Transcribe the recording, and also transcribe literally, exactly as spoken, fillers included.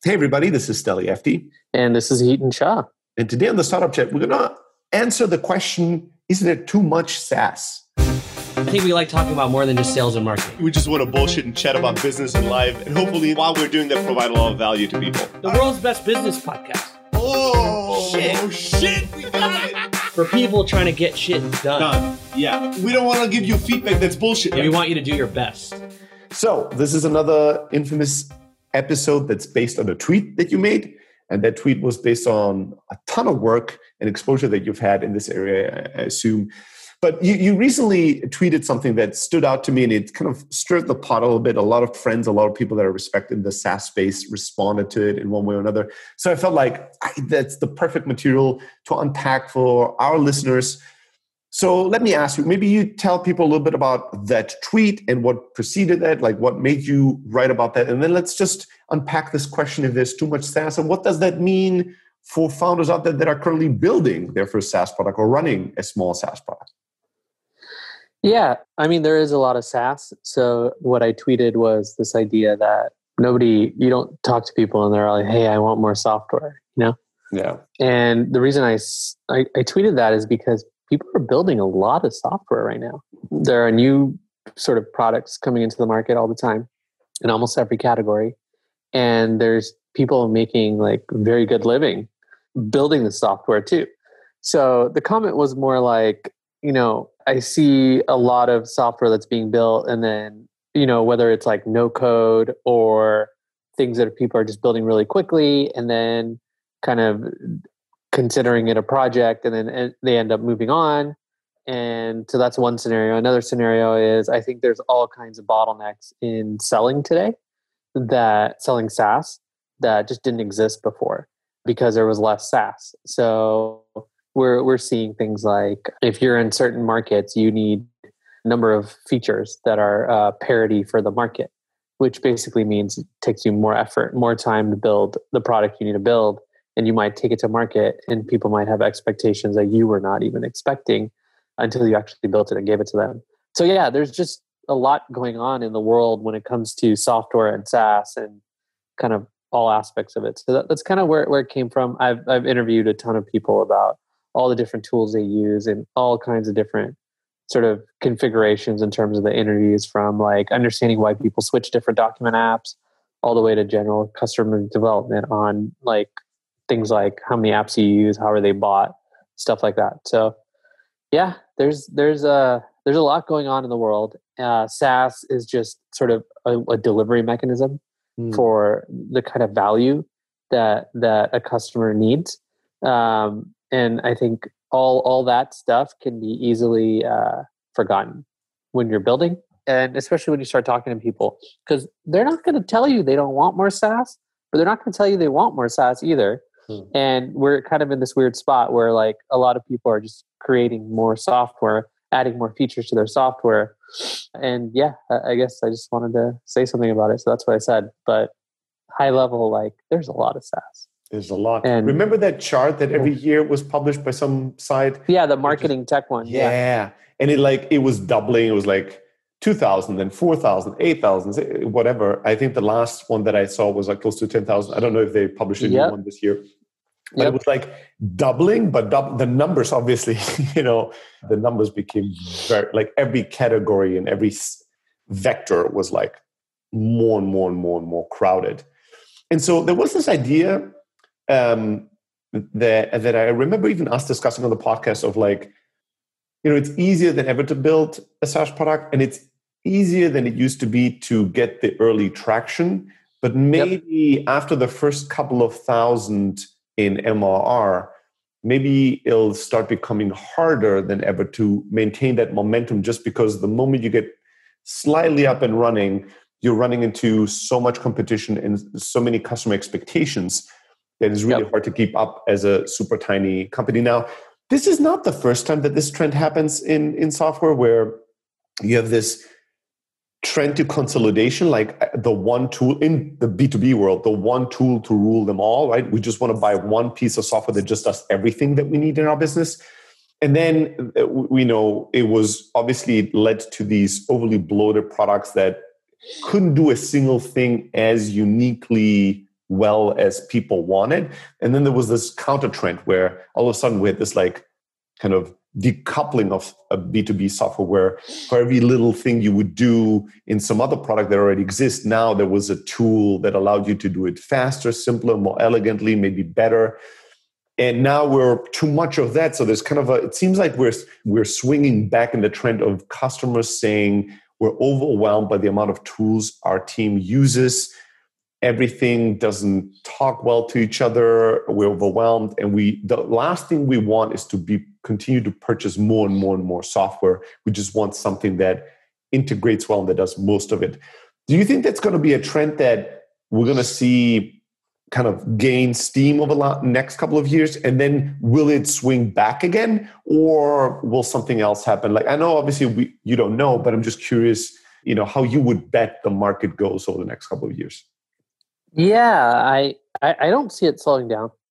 Hey, everybody, this is Steli Efti. And this is Heaton Shah. And today on the Startup Chat, we're going to answer the question, is there too much SaaS? I think we like talking about more than just sales and marketing. We just want to bullshit and chat about business and life. And hopefully, while we're doing that, provide a lot of value to people. The world's best business podcast. Oh, shit. Oh, shit. We got it. For people trying to get shit done. Done. Yeah. We don't want to give you feedback that's bullshit. Yeah, we want you to do your best. So, this is another infamous episode that's based on a tweet that you made. And that tweet was based on a ton of work and exposure that you've had in this area, I assume. But you, you recently tweeted something that stood out to me, and it kind of stirred the pot a little bit. A lot of friends, a lot of people that are respected in the SaaS space responded to it in one way or another. So I felt like I, that's the perfect material to unpack for our listeners. So let me ask you, maybe you tell people a little bit about that tweet and what preceded that, like what made you write about that. And then let's just unpack this question, if there's too much SaaS, and what does that mean for founders out there that are currently building their first SaaS product or running a small SaaS product? Yeah, I mean, there is a lot of SaaS. So what I tweeted was this idea that nobody, you don't talk to people and they're like, hey, I want more software, you know? Yeah. And the reason I, I, I tweeted that is because people are building a lot of software right now. There are new sort of products coming into the market all the time in almost every category. And there's people making like very good living building the software too. So the comment was more like, you know, I see a lot of software that's being built, and then, you know, whether it's like no code or things that people are just building really quickly and then kind of considering it a project, and then they end up moving on. And so that's one scenario. Another scenario is I think there's all kinds of bottlenecks in selling today, that selling SaaS that just didn't exist before because there was less SaaS. So we're we're seeing things like if you're in certain markets, you need a number of features that are uh, parity for the market, which basically means it takes you more effort, more time to build the product you need to build. And you might take it to market and people might have expectations that you were not even expecting until you actually built it and gave it to them. So yeah, there's just a lot going on in the world when it comes to software and SaaS and kind of all aspects of it. So that, that's kind of where, where it came from. I've, I've interviewed a ton of people about all the different tools they use and all kinds of different sort of configurations in terms of the interviews, from like understanding why people switch different document apps all the way to general customer development on like things like how many apps you use, how are they bought, stuff like that. So yeah, there's there's a there's a lot going on in the world. Uh, SaaS is just sort of a, a delivery mechanism mm. for the kind of value that that a customer needs, um, and I think all all that stuff can be easily uh, forgotten when you're building, and especially when you start talking to people, because they're not going to tell you they don't want more SaaS, but they're not going to tell you they want more SaaS either. Hmm. And we're kind of in this weird spot where like a lot of people are just creating more software, adding more features to their software. And yeah, I guess I just wanted to say something about it. So that's what I said. But high level, like there's a lot of SaaS. There's a lot. And remember that chart that every year was published by some site? Yeah, the marketing just, tech one. Yeah. yeah. And it like, it was doubling. It was like two thousand, then four thousand, eight thousand, whatever. I think the last one that I saw was like close to ten thousand. I don't know if they published a yep. new one this year. But yep. it was like doubling, but dub- the numbers, obviously, you know, the numbers became very, like every category and every s- vector was like more and more and more and more crowded. And so there was this idea um, that, that I remember even us discussing on the podcast of like, you know, it's easier than ever to build a SaaS product, and it's easier than it used to be to get the early traction. But maybe yep. after the first couple of thousand in M R R, maybe it'll start becoming harder than ever to maintain that momentum, just because the moment you get slightly up and running, you're running into so much competition and so many customer expectations that it's really yep. hard to keep up as a super tiny company. Now, this is not the first time that this trend happens in, in software, where you have this trend to consolidation, like the one tool in the B two B world, the one tool to rule them all, right? We just want to buy one piece of software that just does everything that we need in our business. And then we know it was obviously led to these overly bloated products that couldn't do a single thing as uniquely well as people wanted. And then there was this counter trend where all of a sudden we had this like kind of decoupling of a B two B software where for every little thing you would do in some other product that already exists, now there was a tool that allowed you to do it faster, simpler, more elegantly, maybe better. And now we're too much of that. So there's kind of a, it seems like we're we're swinging back in the trend of customers saying we're overwhelmed by the amount of tools our team uses. Everything doesn't talk well to each other. We're overwhelmed. And we the last thing we want is to be continue to purchase more and more and more software. We just want something that integrates well and that does most of it. Do you think that's going to be a trend that we're going to see kind of gain steam over the next couple of years? And then will it swing back again? Or will something else happen? Like, I know obviously we, you don't know, but I'm just curious, you know, how you would bet the market goes over the next couple of years. Yeah, I, I, I don't see it slowing down.